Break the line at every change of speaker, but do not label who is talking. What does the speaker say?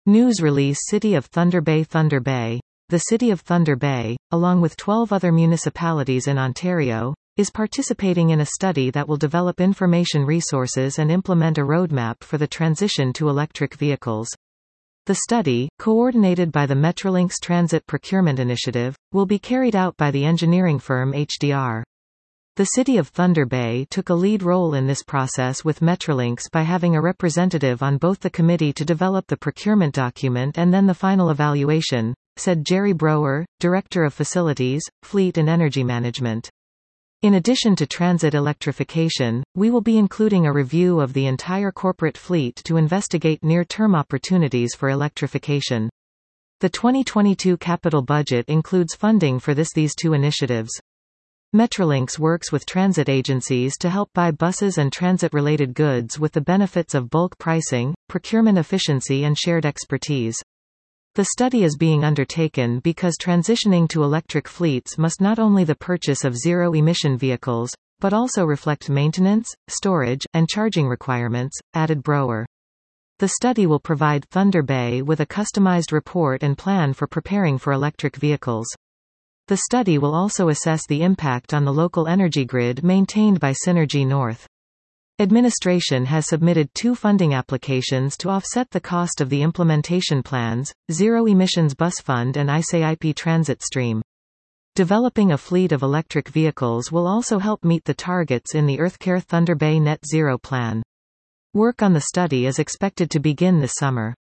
News release City of Thunder Bay. Thunder Bay. The City of Thunder Bay, along with 12 other municipalities in Ontario, is participating in a study that will develop information resources and implement a roadmap for the transition to electric vehicles. The study, coordinated by the Metrolinx Transit Procurement Initiative, will be carried out by the engineering firm HDR. The City of Thunder Bay took a lead role in this process with Metrolinx by having a representative on both the committee to develop the procurement document and then the final evaluation, said Jerry Brower, Director of Facilities, Fleet and Energy Management. In addition to transit electrification, we will be including a review of the entire corporate fleet to investigate near-term opportunities for electrification. The 2022 capital budget includes funding for these two initiatives. Metrolinx works with transit agencies to help buy buses and transit-related goods with the benefits of bulk pricing, procurement efficiency and shared expertise. The study is being undertaken because transitioning to electric fleets must not only the purchase of zero-emission vehicles, but also reflect maintenance, storage, and charging requirements, added Brower. The study will provide Thunder Bay with a customized report and plan for preparing for electric vehicles. The study will also assess the impact on the local energy grid maintained by Synergy North. Administration has submitted 2 funding applications to offset the cost of the implementation plans, Zero Emissions Bus Fund and ICIP Transit Stream. Developing a fleet of electric vehicles will also help meet the targets in the Earthcare Thunder Bay Net Zero Plan. Work on the study is expected to begin this summer.